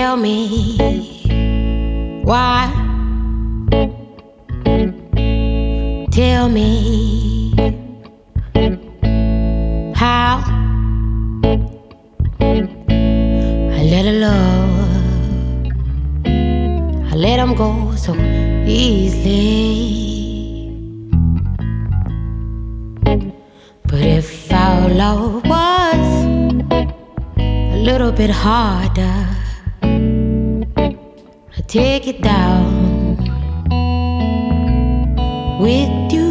Tell me why. Tell me how. I let her love, I let him go so easily. But if our love was a little bit harder, I take it down with you.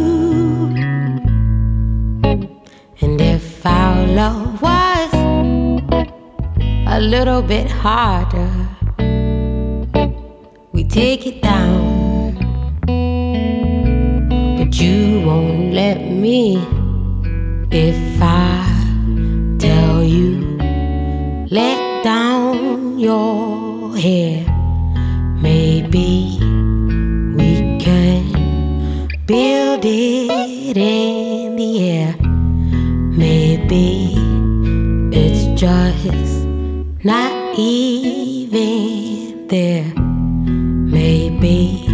And if our love was a little bit harder, we take it down. But you won't let me. If I tell you, let down your hair, maybe we can build it in the air. Maybe it's just not even there. Maybe